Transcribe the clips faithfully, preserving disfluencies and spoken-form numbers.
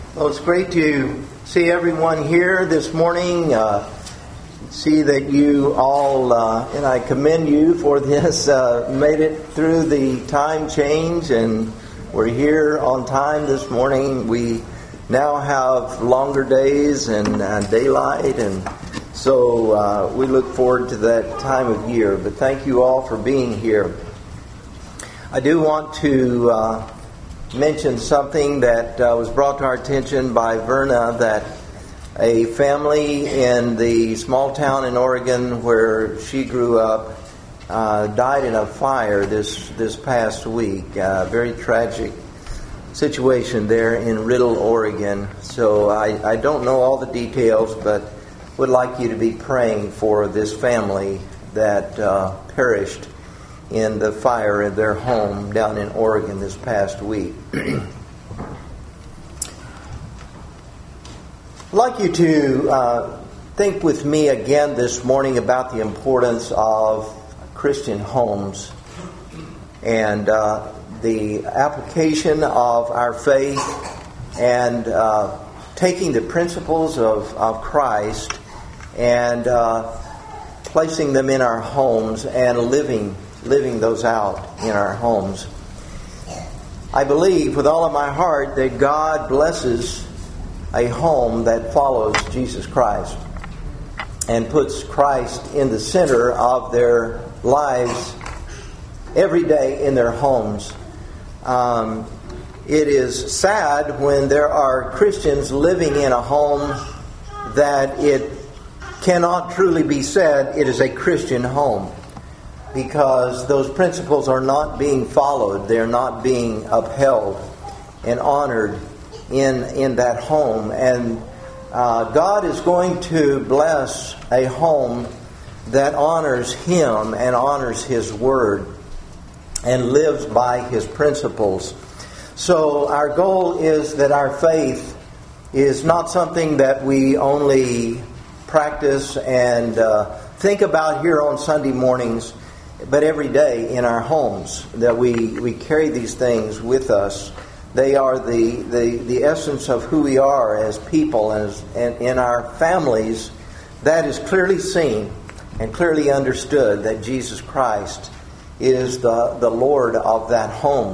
Well, it's great to see everyone here this morning. Uh, see that you all, uh, and I commend you for this, uh, made it through the time change, and we're here on time this morning. We now have longer days and uh, daylight, and so uh, we look forward to that time of year. But thank you all for being here. I do want to uh, mention something that uh, was brought to our attention by Verna, that a family in the small town in Oregon where she grew up uh, died in a fire this this past week. A very tragic situation there in Riddle, Oregon. So I, I don't know all the details, but would like you to be praying for this family that uh, perished in the fire in their home down in Oregon this past week. I'd like you to uh, think with me again this morning about the importance of Christian homes and uh, the application of our faith and uh, taking the principles of, of Christ and uh, placing them in our homes and living living those out in our homes. I believe with all of my heart that God blesses a home that follows Jesus Christ and puts Christ in the center of their lives every day in their homes. Um, it is sad when there are Christians living in a home that it cannot truly be said it is a Christian home, because those principles are not being followed. They're not being upheld and honored in in that home. And uh, God is going to bless a home that honors Him and honors His Word and lives by His principles. So our goal is that our faith is not something that we only practice and uh, think about here on Sunday mornings, but every day in our homes, that we, we carry these things with us. They are the, the, the essence of who we are as people, and, as, and in our families. That is clearly seen and clearly understood, that Jesus Christ is the, the Lord of that home.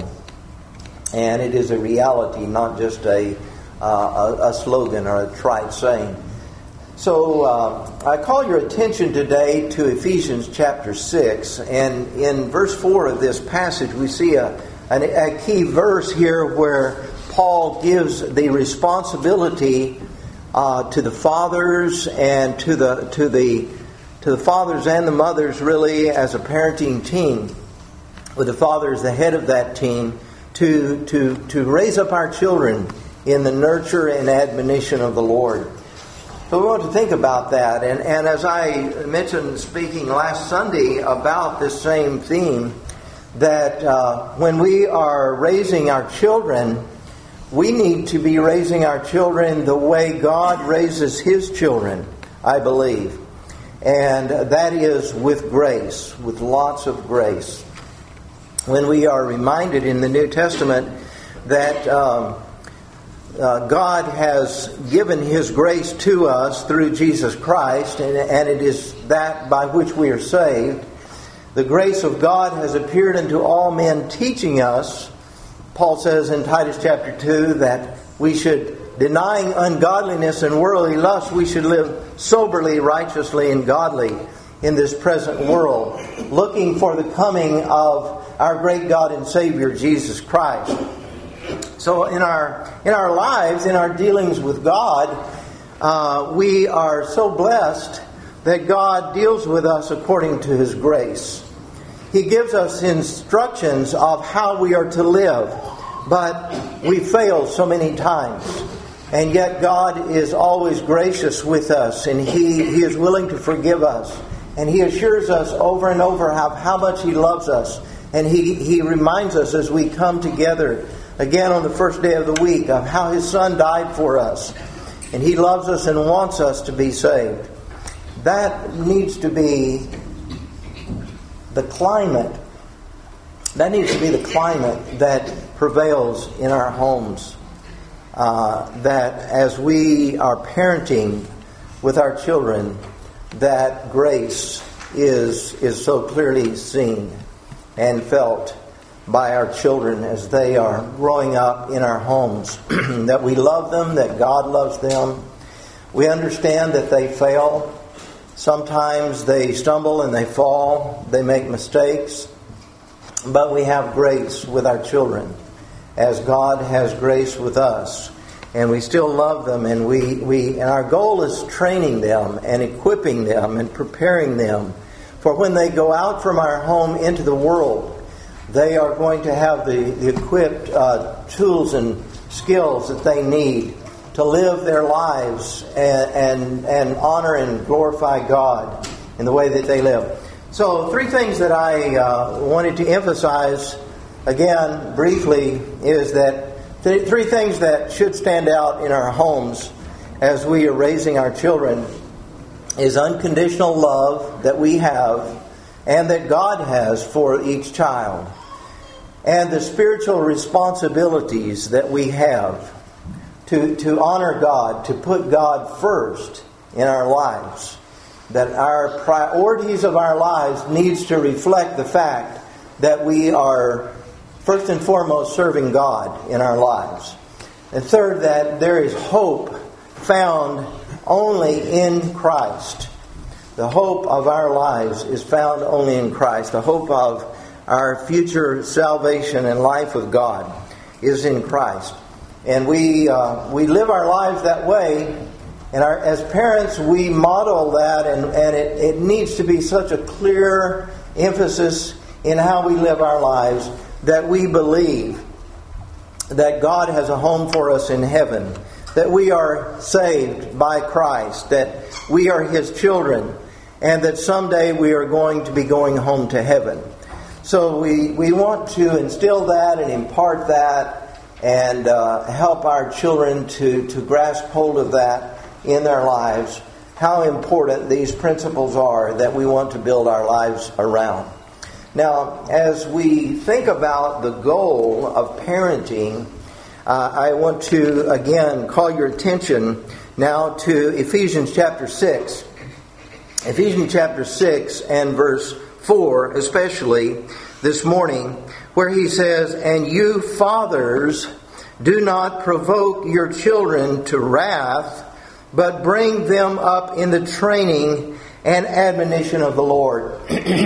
And it is a reality, not just a, uh, a, a slogan or a trite saying. So uh, I call your attention today to Ephesians chapter six, and in verse four of this passage we see a, a, a key verse here where Paul gives the responsibility uh, to the fathers and to the to the to the fathers and the mothers, really, as a parenting team, with the father as the head of that team, to to to raise up our children in the nurture and admonition of the Lord. So we want to think about that. And, and as I mentioned speaking last Sunday about this same theme, that uh, when we are raising our children, we need to be raising our children the way God raises His children, I believe. And that is with grace, with lots of grace. When we are reminded in the New Testament that Um, Uh, God has given His grace to us through Jesus Christ, and, and it is that by which we are saved. The grace of God has appeared unto all men, teaching us, Paul says in Titus chapter two, that we should, denying ungodliness and worldly lust, we should live soberly, righteously, and godly in this present world, looking for the coming of our great God and Savior, Jesus Christ. So in our in our lives, in our dealings with God, uh, we are so blessed that God deals with us according to His grace. He gives us instructions of how we are to live, but we fail so many times. And yet God is always gracious with us, and He, he is willing to forgive us. And He assures us over and over how, how much He loves us. And He, he reminds us as we come together again on the first day of the week of how His Son died for us. And He loves us and wants us to be saved. That needs to be the climate. That needs to be the climate that prevails in our homes. uh, that as we are parenting with our children, that grace is is so clearly seen and felt by our children as they are growing up in our homes. That we love them, that God loves them. We understand that they fail. Sometimes they stumble and they fall. They make mistakes. But we have grace with our children, as God has grace with us. And we still love them, and we, we and our goal is training them and equipping them and preparing them for when they go out from our home into the world. They are going to have the, the equipped uh, tools and skills that they need to live their lives and, and, and honor and glorify God in the way that they live. So three things that I uh, wanted to emphasize, again, briefly, is that th- three things that should stand out in our homes as we are raising our children is unconditional love that we have and that God has for each child, and the spiritual responsibilities that we have to, to honor God, to put God first in our lives. That our priorities of our lives needs to reflect the fact that we are first and foremost serving God in our lives. And third, that there is hope found only in Christ. The hope of our lives is found only in Christ. The hope of our future salvation and life with God is in Christ. And we uh, we live our lives that way. And our, as parents, we model that, and, and it, it needs to be such a clear emphasis in how we live our lives that we believe that God has a home for us in heaven, that we are saved by Christ, that we are His children, and that someday we are going to be going home to heaven. So we, we want to instill that and impart that and uh, help our children to, to grasp hold of that in their lives, how important these principles are that we want to build our lives around. Now, as we think about the goal of parenting, uh, I want to again call your attention now to Ephesians chapter six. Ephesians chapter six and verse four, especially this morning, where he says, "And you fathers, do not provoke your children to wrath, but bring them up in the training and admonition of the Lord."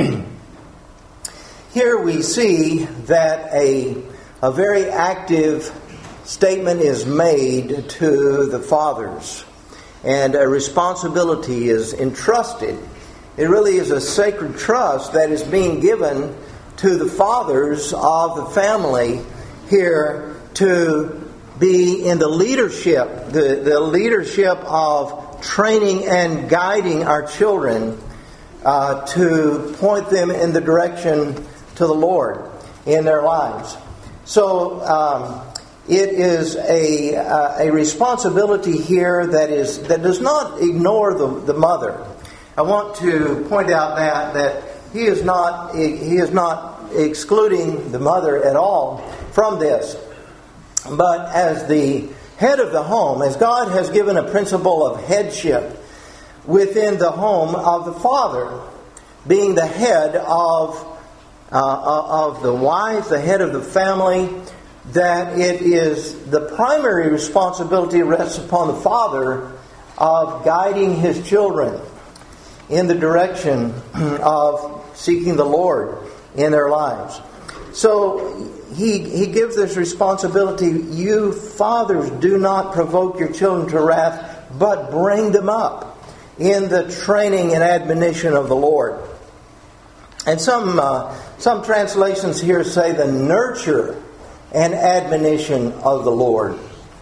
Here we see that a, a very active statement is made to the fathers, and a responsibility is entrusted. It really is a sacred trust that is being given to the fathers of the family here to be in the leadership, the, the leadership of training and guiding our children uh, to point them in the direction to the Lord in their lives. So um, it is a uh, a responsibility here that is that does not ignore the, the mother. I want to point out that that he is not he is not excluding the mother at all from this. But as the head of the home, as God has given a principle of headship within the home of the father, being the head of uh, of the wife, the head of the family, that it is the primary responsibility rests upon the father of guiding his children in the direction of seeking the Lord in their lives. So he he gives this responsibility. You fathers, do not provoke your children to wrath, but bring them up in the training and admonition of the Lord. And some uh, some translations here say the nurture and admonition of the Lord.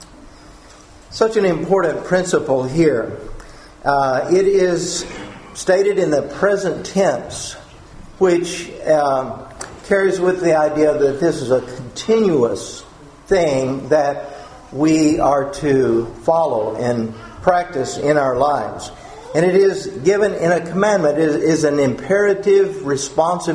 Such an important principle here. Uh, it is stated in the present tense, which um, carries with the idea that this is a continuous thing that we are to follow and practice in our lives. And it is given in a commandment. It is an imperative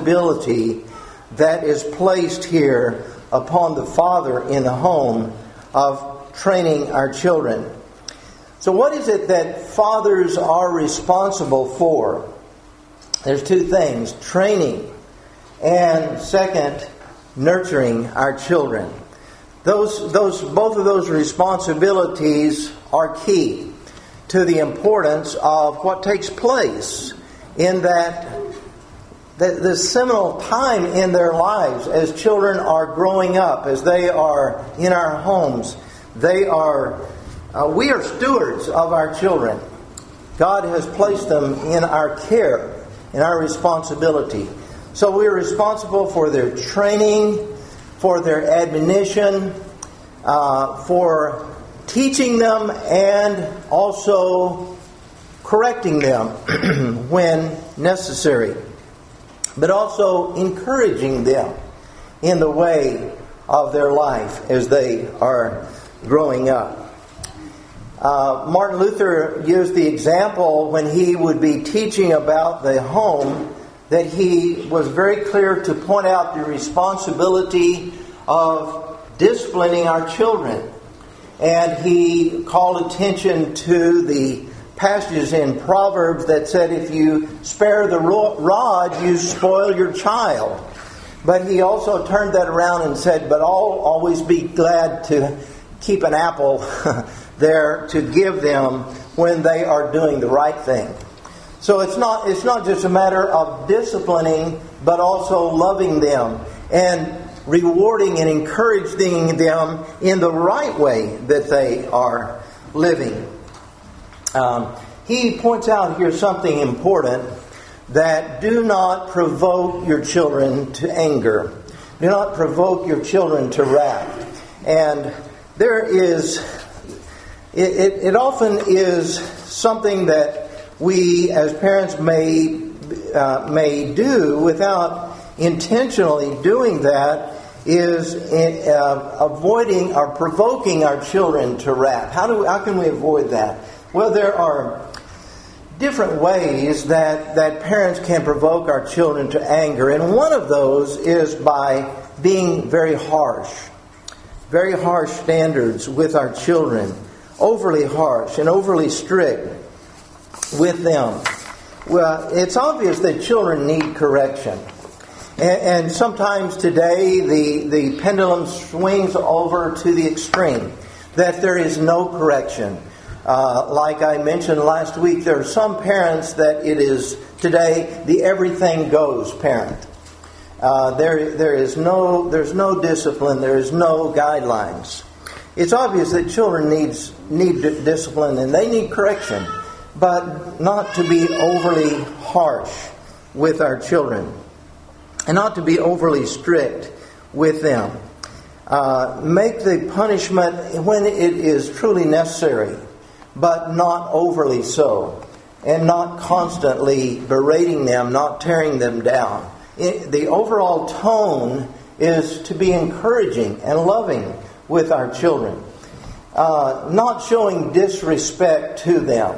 responsibility that is placed here upon the father in the home of training our children. So what is it that fathers are responsible for? There's two things: training, and second, nurturing our children. Those, those, both of those responsibilities are key to the importance of what takes place in that the, the seminal time in their lives as children are growing up, as they are in our homes. They are, uh, we are stewards of our children. God has placed them in our care, in our responsibility. So we are responsible for their training, for their admonition, uh, for teaching them, and also correcting them when necessary, but also encouraging them in the way of their life as they are growing up. Uh, Martin Luther used the example when he would be teaching about the home, that he was very clear to point out the responsibility of disciplining our children. And he called attention to the passages in Proverbs that said, if you spare the rod, you spoil your child. But he also turned that around and said, but I'll always be glad to keep an apple there to give them when they are doing the right thing. So it's not it's not just a matter of disciplining, but also loving them and rewarding and encouraging them in the right way that they are living. Um, he points out here something important, that do not provoke your children to anger. Do not provoke your children to wrath. And there is, it, it, it often is something that we as parents may uh, may do without intentionally doing that, is in, uh, avoiding or provoking our children to wrath. How do we, how can we avoid that? Well, there are different ways that, that parents can provoke our children to anger, and one of those is by being very harsh. Very harsh standards with our children. Overly harsh and overly strict with them. Well, it's obvious that children need correction. And, and sometimes today the, the pendulum swings over to the extreme, that there is no correction. Uh, like I mentioned last week, there are some parents that it is today the everything goes parent. Uh, there, there is no, there's no discipline. There is no guidelines. It's obvious that children needs need discipline and they need correction, but not to be overly harsh with our children, and not to be overly strict with them. Uh, make the punishment when it is truly necessary, but not overly so, and not constantly berating them, not tearing them down. It, the overall tone is to be encouraging and loving with our children, uh, not showing disrespect to them.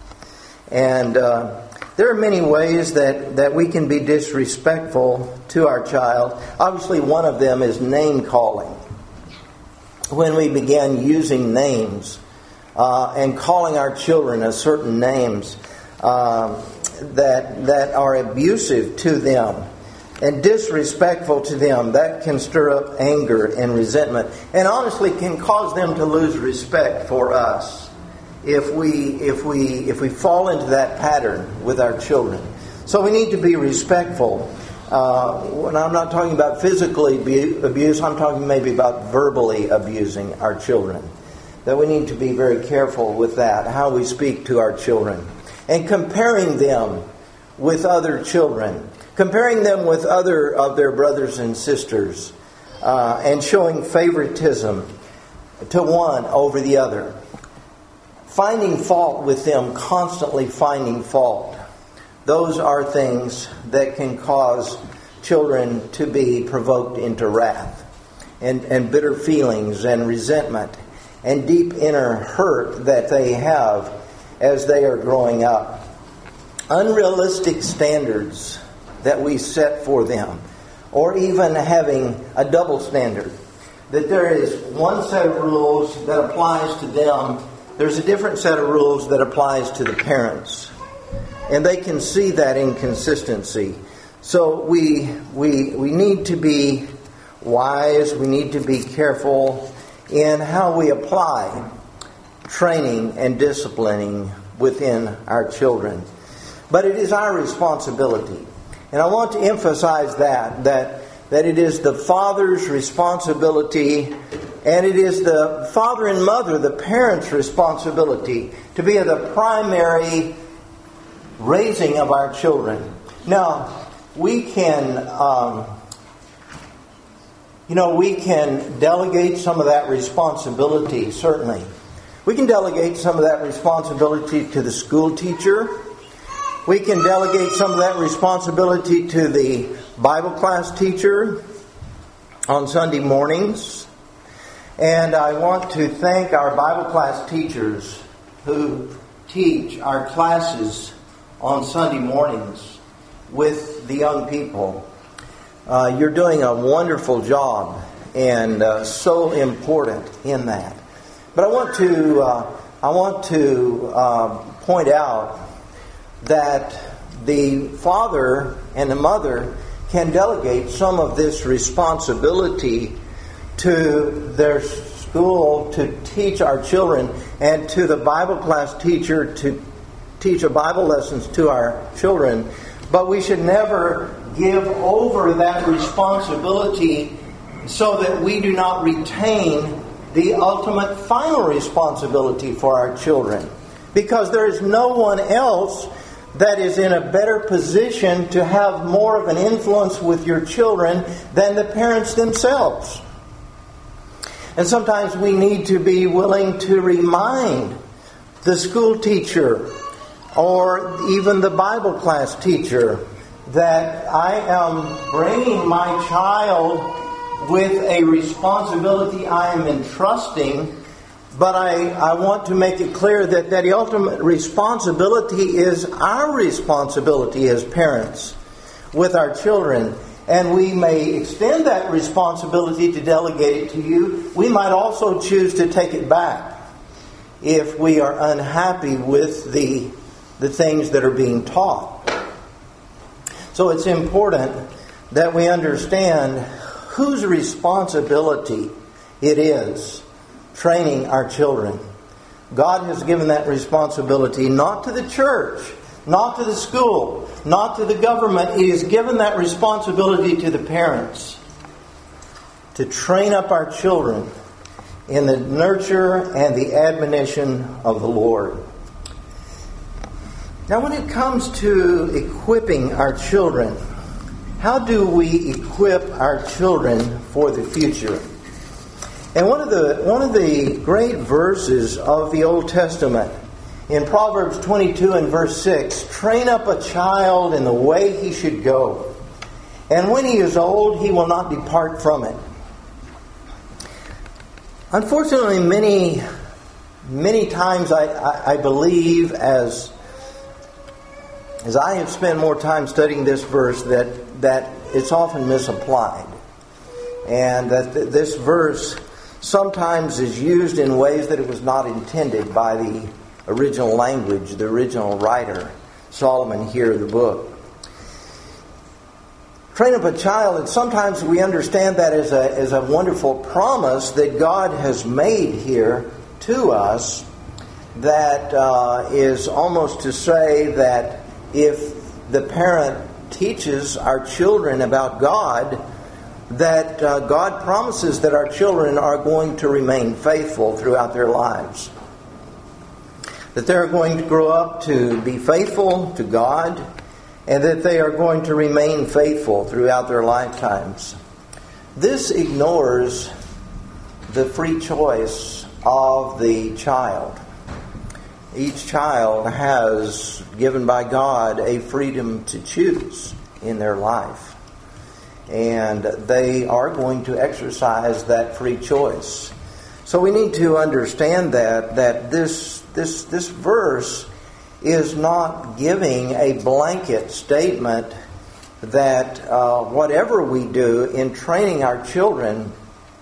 And uh, there are many ways that, that we can be disrespectful to our child. Obviously, one of them is name calling. When we begin using names uh, and calling our children a certain names uh, that that are abusive to them and disrespectful to them, that can stir up anger and resentment, and honestly can cause them to lose respect for us if we if we if we fall into that pattern with our children. So we need to be respectful. Uh, when I'm not talking about physically abuse, I'm talking maybe about verbally abusing our children. That we need to be very careful with that, how we speak to our children, and comparing them with other children. Comparing them with other of their brothers and sisters, uh, and showing favoritism to one over the other. Finding fault with them, constantly finding fault. Those are things that can cause children to be provoked into wrath and, and bitter feelings and resentment and deep inner hurt that they have as they are growing up. Unrealistic standards that we set for them, or even having a double standard. that there is one set of rules that applies to them. There's a different set of rules that applies to the parents. And they can see that inconsistency. So we we we need to be wise. We need to be careful in how we apply training and disciplining within our children. But it is our responsibility. And I want to emphasize that, that, that it is the father's responsibility, and it is the father and mother, the parents' responsibility, to be the primary raising of our children. Now, we can, um, you know, we can delegate some of that responsibility, certainly. We can delegate some of that responsibility to the school teacher. We can delegate some of that responsibility to the Bible class teacher on Sunday mornings. And I want to thank our Bible class teachers who teach our classes on Sunday mornings with the young people. Uh, you're doing a wonderful job, and uh, so important in that. But I want to uh, I want to uh, point out that the father and the mother can delegate some of this responsibility to their school to teach our children, and to the Bible class teacher to teach a Bible lessons to our children. But we should never give over that responsibility so that we do not retain the ultimate final responsibility for our children. Because there is no one else that is in a better position to have more of an influence with your children than the parents themselves. And sometimes we need to be willing to remind the school teacher or even the Bible class teacher that I am bringing my child with a responsibility I am entrusting, but I, I want to make it clear that, that the ultimate responsibility is our responsibility as parents with our children. And we may extend that responsibility to delegate it to you. We might also choose to take it back if we are unhappy with the, the things that are being taught. So it's important that we understand whose responsibility it is training our children. God has given that responsibility not to the church, not to the school, not to the government. He has given that responsibility to the parents to train up our children in the nurture and the admonition of the Lord. Now, when it comes to equipping our children, how do we equip our children for the future? And one of the one of the great verses of the Old Testament, in Proverbs twenty-two and verse six, train up a child in the way he should go, and when he is old, he will not depart from it. Unfortunately, many many times I, I, I believe as as I have spent more time studying this verse that that it's often misapplied, and that th- this verse sometimes is used in ways that it was not intended by the original language, the original writer, Solomon here in the book. Train up a child, and sometimes we understand that as a, as a wonderful promise that God has made here to us, that uh, is almost to say that if the parent teaches our children about God, that uh, God promises that our children are going to remain faithful throughout their lives. That they're going to grow up to be faithful to God, and that they are going to remain faithful throughout their lifetimes. This ignores the free choice of the child. Each child has, given by God, a freedom to choose in their life. And they are going to exercise that free choice. So we need to understand that that this this this verse is not giving a blanket statement that uh, whatever we do in training our children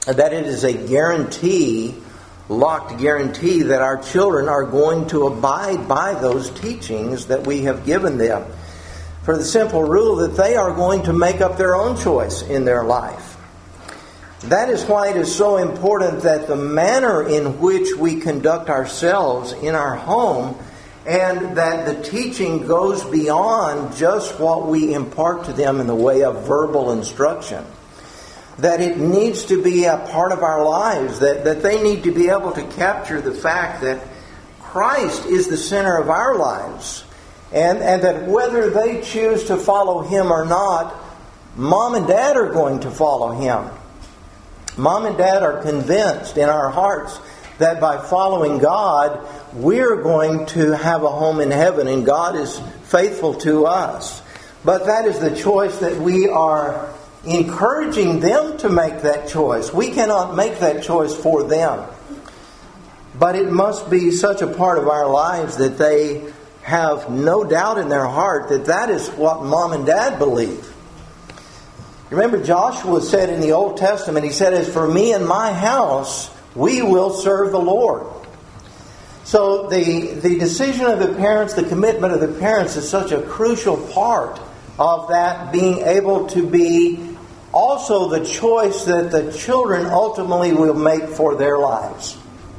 that it is a guarantee, locked guarantee, that our children are going to abide by those teachings that we have given them, for the simple rule that they are going to make up their own choice in their life. That is why it is so important that the manner in which we conduct ourselves in our home, and that the teaching goes beyond just what we impart to them in the way of verbal instruction. That it needs to be a part of our lives, that, that they need to be able to capture the fact that Christ is the center of our lives, and, and that whether they choose to follow Him or not, Mom and Dad are going to follow Him. Mom and Dad are convinced in our hearts that by following God, we're going to have a home in heaven, and God is faithful to us. But that is the choice that we are encouraging them to make that choice. We cannot make that choice for them. But it must be such a part of our lives that they have no doubt in their heart that that is what Mom and Dad believe. Remember, Joshua said in the Old Testament, he said, "As for me and my house, we will serve the Lord." So the, the decision of the parents, the commitment of the parents is such a crucial part of that being able to be also the choice that the children ultimately will make for their lives.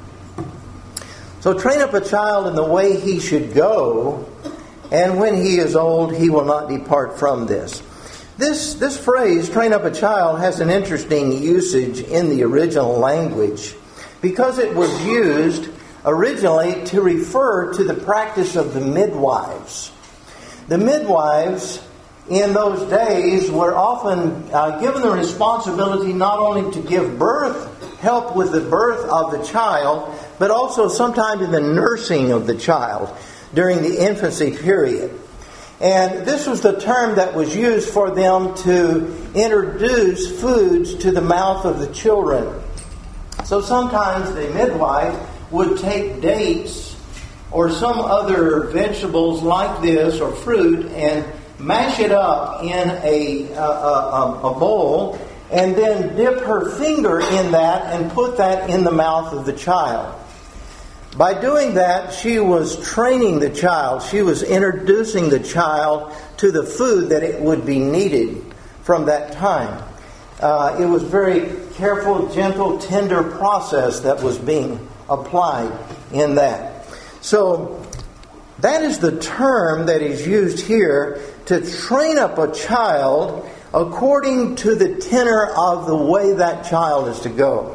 So train up a child in the way he should go, and when he is old, he will not depart from this. This this phrase, train up a child, has an interesting usage in the original language because it was used originally to refer to the practice of the midwives. The midwives in those days were often uh, given the responsibility not only to give birth, help with the birth of the child, but also sometimes in the nursing of the child during the infancy period. And this was the term that was used for them to introduce foods to the mouth of the children. So sometimes the midwife would take dates or some other vegetables like this or fruit and mash it up in a, a, a, a bowl and then dip her finger in that and put that in the mouth of the child. By doing that, she was training the child. She was introducing the child to the food that it would be needed from that time. Uh, it was very careful, gentle, tender process that was being applied in that. So that is the term that is used here, to train up a child according to the tenor of the way that child is to go.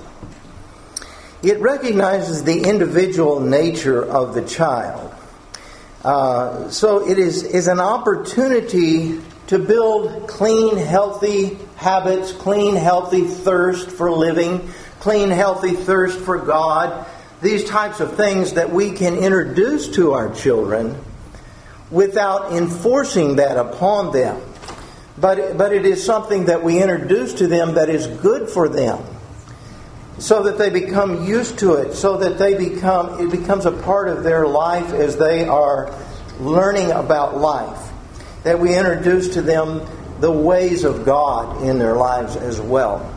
It recognizes the individual nature of the child. Uh, so it is, is an opportunity to build clean, healthy habits, clean, healthy thirst for living, clean, healthy thirst for God. These types of things that we can introduce to our children without enforcing that upon them. But, but it is something that we introduce to them that is good for them, so that they become used to it, so that they become it becomes a part of their life as they are learning about life. That we introduce to them the ways of God in their lives as well.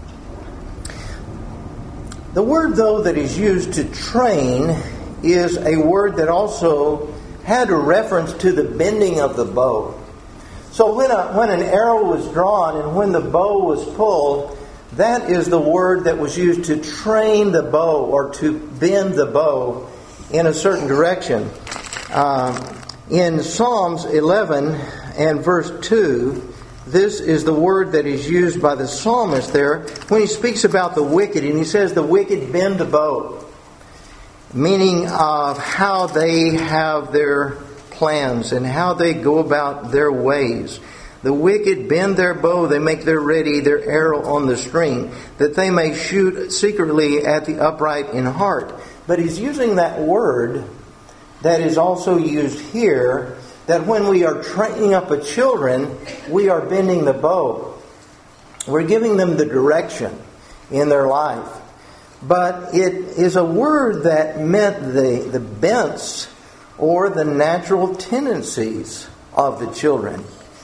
The word, though, that is used to train is a word that also had a reference to the bending of the bow. So when a, when an arrow was drawn and when the bow was pulled, that is the word that was used to train the bow or to bend the bow in a certain direction. Uh, in Psalms eleven and verse two, this is the word that is used by the psalmist there when he speaks about the wicked. And he says the wicked bend the bow, meaning of how they have their plans and how they go about their ways. The wicked bend their bow, they make their ready, their arrow on the string, that they may shoot secretly at the upright in heart. But he's using that word that is also used here, that when we are training up a children, we are bending the bow. We're giving them the direction in their life. But it is a word that meant the, the bents or the natural tendencies of the children.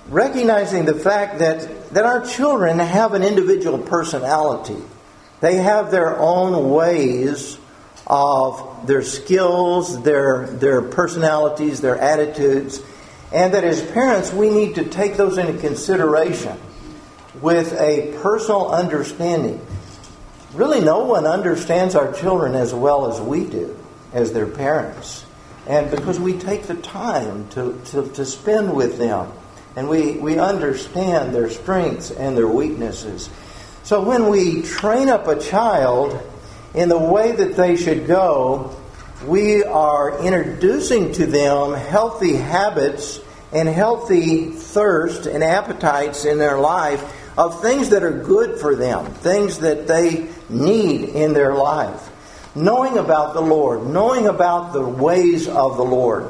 recognizing the fact that, that our children have an individual personality. They have their own ways of their skills, their, their personalities, their attitudes, and that as parents we need to take those into consideration with a personal understanding. Really, no one understands our children as well as we do as their parents. And because we take the time to, to, to spend with them, and we, we understand their strengths and their weaknesses. So when we train up a child in the way that they should go, we are introducing to them healthy habits and healthy thirst and appetites in their life of things that are good for them, things that they need in their life. Knowing about the Lord, knowing about the ways of the Lord.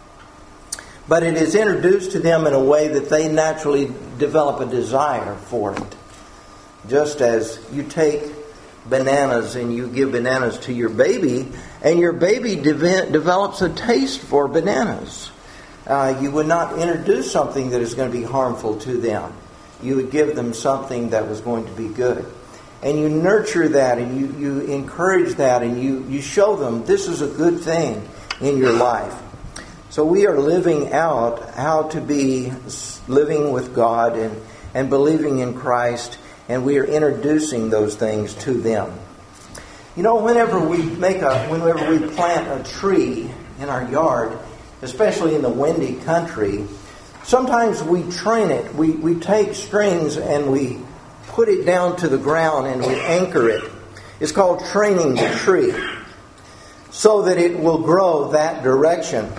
But it is introduced to them in a way that they naturally develop a desire for it. Just as you take bananas and you give bananas to your baby, and your baby de- develops a taste for bananas. Uh, you would not introduce something that is going to be harmful to them. You would give them something that was going to be good. And you nurture that, and you, you encourage that, and you, you show them this is a good thing in your life. So we are living out how to be living with God and, and believing in Christ, and we are introducing those things to them. You know, whenever we make a, whenever we plant a tree in our yard, especially in the windy country, sometimes we train it. We, we take strings and we put it down to the ground and we anchor it. It's called training the tree so that it will grow that direction.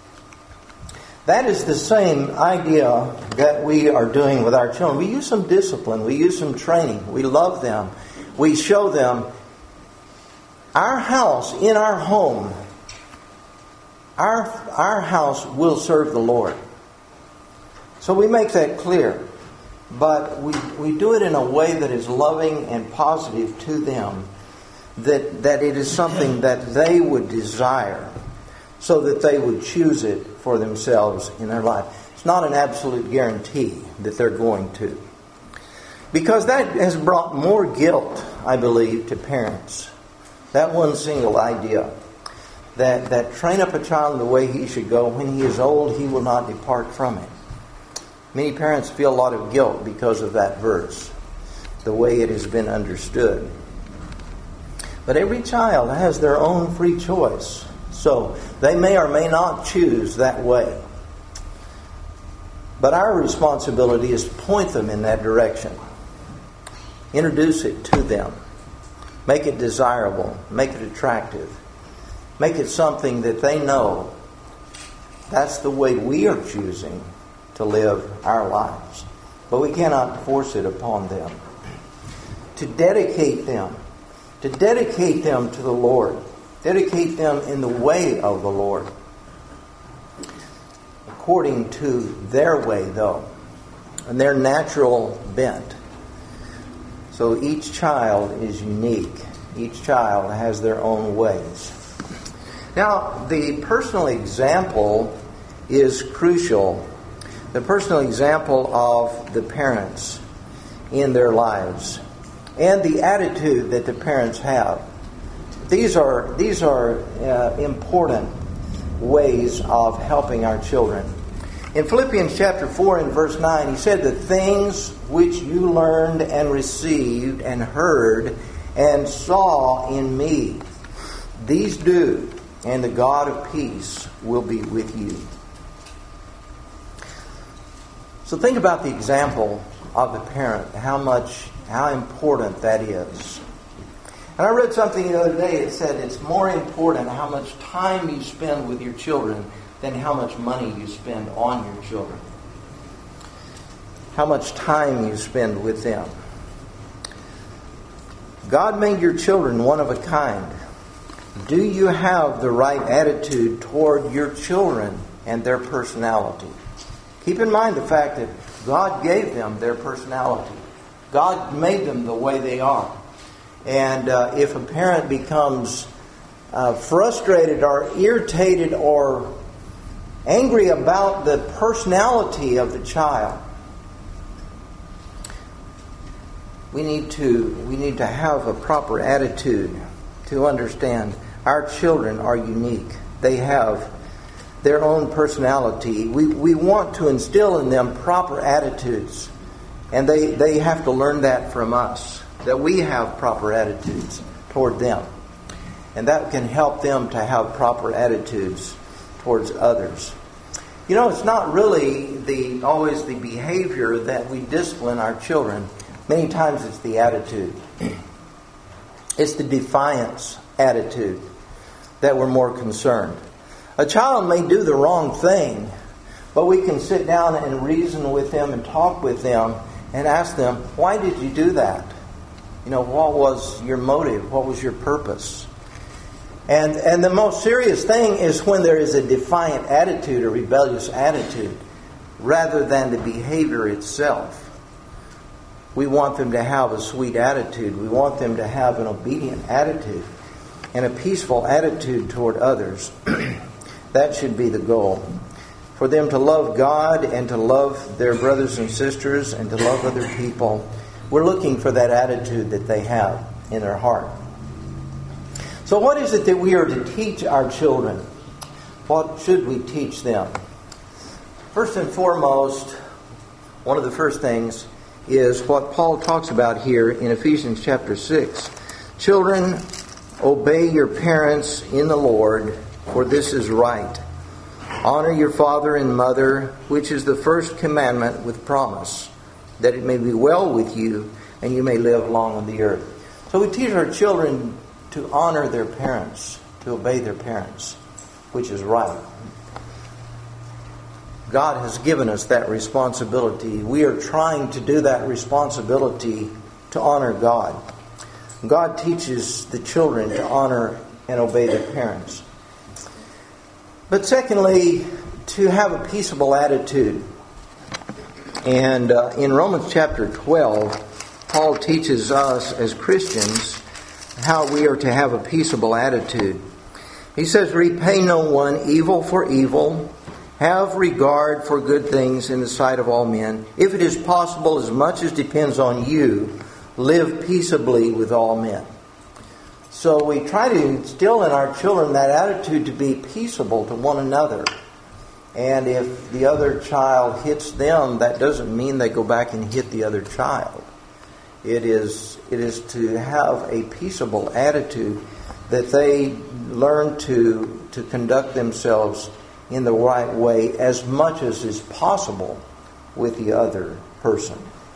That is the same idea that we are doing with our children. We use some discipline. We use some training. We love them. We show them our house, in our home, our, our house will serve the Lord. So we make that clear. But we, we do it in a way that is loving and positive to them. That, that it is something that they would desire, so that they would choose it for themselves in their life. It's not an absolute guarantee that they're going to. Because that has brought more guilt, I believe, to parents. That one single idea. That, that train up a child in the way he should go. When he is old, he will not depart from it. Many parents feel a lot of guilt because of that verse, the way it has been understood. But every child has their own free choice. So they may or may not choose that way. But our responsibility is to point them in that direction. Introduce it to them. Make it desirable. Make it attractive. Make it something that they know that's the way we are choosing to live our lives. But we cannot force it upon them. To dedicate them. To dedicate them to the Lord. Dedicate them in the way of the Lord. According to their way, though. And their natural bent. So each child is unique. Each child has their own ways. Now, the personal example is crucial. The personal example of the parents in their lives. And the attitude that the parents have. These are these are uh, important ways of helping our children. In Philippians chapter four and verse nine, he said, "The things which you learned and received and heard and saw in me, these do, and the God of peace will be with you." So think about the example of the parent, how much, how important that is. And I read something the other day that said it's more important how much time you spend with your children than how much money you spend on your children. How much time you spend with them. God made your children one of a kind. Do you have the right attitude toward your children and their personality? Keep in mind the fact that God gave them their personality. God made them the way they are. And uh, if a parent becomes uh, frustrated or irritated or angry about the personality of the child. We need to we need to have a proper attitude to understand our children are unique. They have their own personality. We we want to instill in them proper attitudes, and they, they have to learn that from us, that we have proper attitudes toward them. And that can help them to have proper attitudes towards others. You know, it's not really the always the behavior that we discipline our children. Many times it's the attitude. It's the defiance attitude that we're more concerned. A child may do the wrong thing, but we can sit down and reason with them and talk with them and ask them, why did you do that? You know, what was your motive? What was your purpose? And and the most serious thing is when there is a defiant attitude, a rebellious attitude, rather than the behavior itself. We want them to have a sweet attitude. We want them to have an obedient attitude and a peaceful attitude toward others. That should be the goal. For them to love God and to love their brothers and sisters and to love other people. We're looking for that attitude that they have in their heart. So what is it that we are to teach our children? What should we teach them? First and foremost, one of the first things is what Paul talks about here in Ephesians chapter six. Children, obey your parents in the Lord, for this is right. Honor your father and mother, which is the first commandment with promise, that it may be well with you and you may live long on the earth. So we teach our children to honor their parents, to obey their parents, which is right. God has given us that responsibility. We are trying to do that responsibility to honor God. God teaches the children to honor and obey their parents. But secondly, to have a peaceable attitude. And uh, in Romans chapter twelve, Paul teaches us as Christians how we are to have a peaceable attitude. He says, repay no one evil for evil. Have regard for good things in the sight of all men. If it is possible, as much as depends on you, live peaceably with all men. So we try to instill in our children that attitude to be peaceable to one another. And if the other child hits them, that doesn't mean they go back and hit the other child. It is, it is to have a peaceable attitude that they learn to, to conduct themselves in the right way as much as is possible with the other person.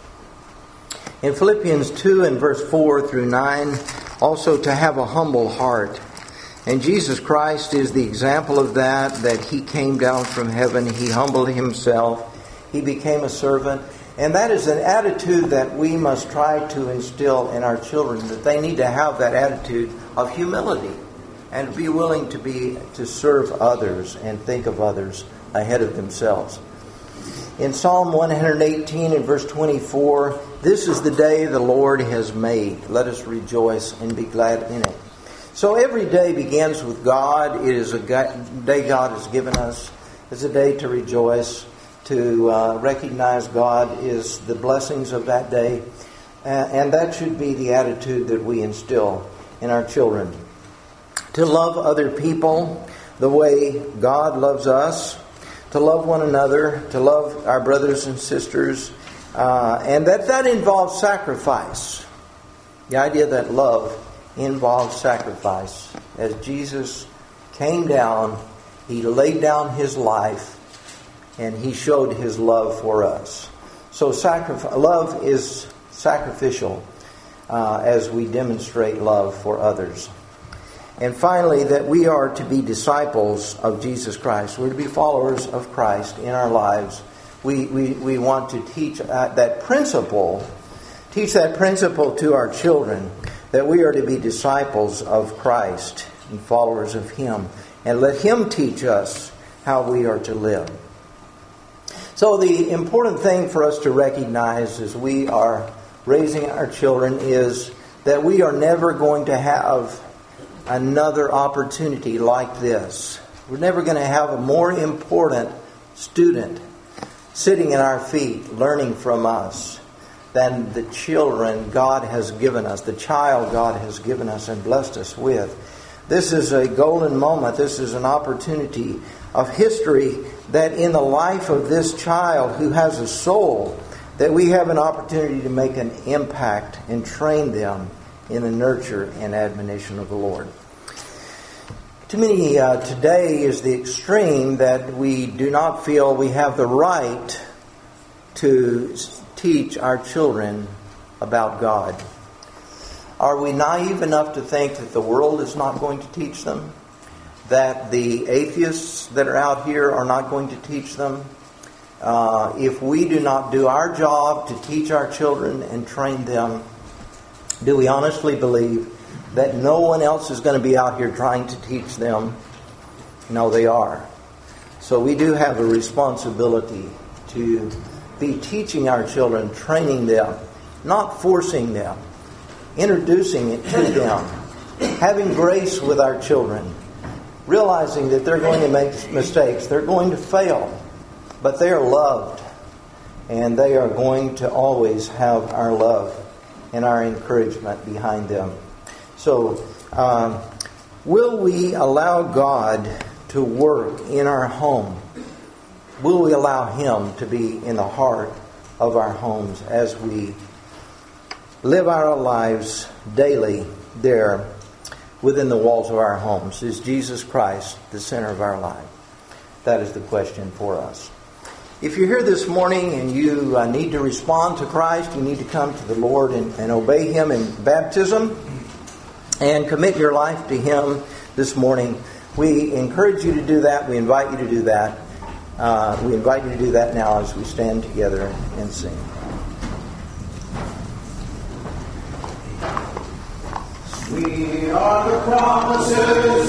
In Philippians two and verse four through nine, also to have a humble heart. And Jesus Christ is the example of that, that He came down from heaven, He humbled Himself, He became a servant. And that is an attitude that we must try to instill in our children, that they need to have that attitude of humility and be willing to be to serve others and think of others ahead of themselves. In Psalm one eighteen and verse twenty-four, this is the day the Lord has made. Let us rejoice and be glad in it. So every day begins with God. It is a day God has given us. It's a day to rejoice, to uh, recognize God is the blessings of that day. Uh, and that should be the attitude that we instill in our children. To love other people the way God loves us, to love one another, to love our brothers and sisters, uh, and that that involves sacrifice. The idea that love involves sacrifice. As Jesus came down, He laid down His life, and He showed His love for us. So sacrifice, love is sacrificial uh, as we demonstrate love for others. And finally, that we are to be disciples of Jesus Christ. We're to be followers of Christ in our lives. We we, we want to teach uh, that principle, teach that principle to our children, that we are to be disciples of Christ and followers of Him. And let Him teach us how we are to live. So the important thing for us to recognize as we are raising our children is that we are never going to have another opportunity like this We're never going to have a more important student sitting at our feet, learning from us, than the children God has given us, the child God has given us and blessed us with. This is a golden moment. This is an opportunity of history that in the life of this child who has a soul, that we have an opportunity to make an impact and train them in the nurture and admonition of the Lord. To many, uh, today is the extreme that we do not feel we have the right to teach our children about God. Are we naive enough to think that the world is not going to teach them? That the atheists that are out here are not going to teach them? Uh, if we do not do our job to teach our children and train them, do we honestly believe that no one else is going to be out here trying to teach them? No, they are. So we do have a responsibility to be teaching our children, training them, not forcing them, introducing it to them, having grace with our children, realizing that they're going to make mistakes, they're going to fail, but they are loved, and they are going to always have our love and our encouragement behind them. So, um, will we allow God to work in our home? Will we allow Him to be in the heart of our homes as we live our lives daily there within the walls of our homes? Is Jesus Christ the center of our life? That is the question for us. If you're here this morning and you uh, need to respond to Christ, you need to come to the Lord and, and obey Him in baptism and commit your life to Him this morning, we encourage you to do that. We invite you to do that. Uh, we invite you to do that now as we stand together and sing. We are the promises